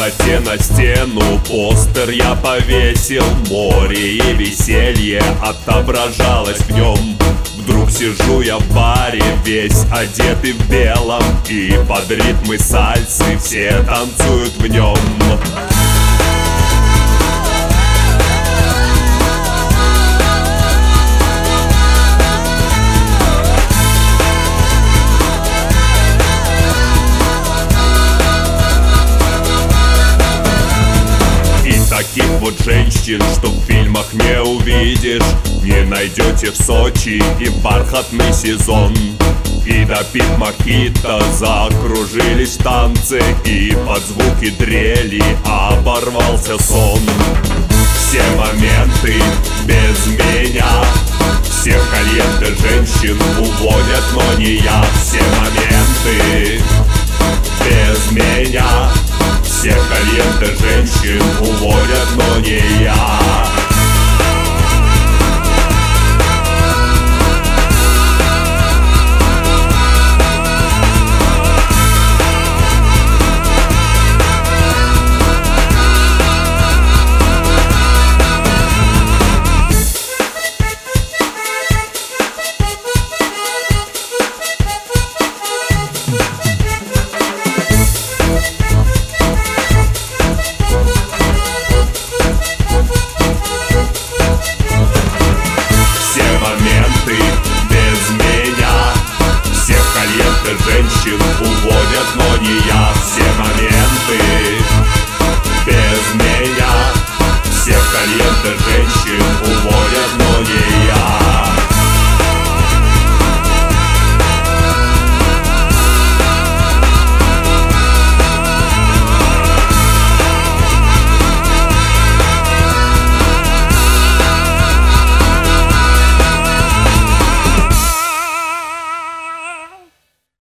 темноте на стену постер я повесил. Море и веселье отображалось в нем. Вдруг сижу я в баре, весь одетый в белом, и под ритмы сальсы все танцуют в нем. Таких вот женщин, что в фильмах не увидишь, не найдете в Сочи и в бархатный сезон. И допив мохито закружились танцы, и под звуки дрели оборвался сон. Все моменты без меня, всех кальенте женщин уводят, но не я. Все моменты без меня, всех кальенте женщин уводят, но не я. Женщин уводят, но не я. Все моменты без меня, всех кальенте женщин уводят, но не я.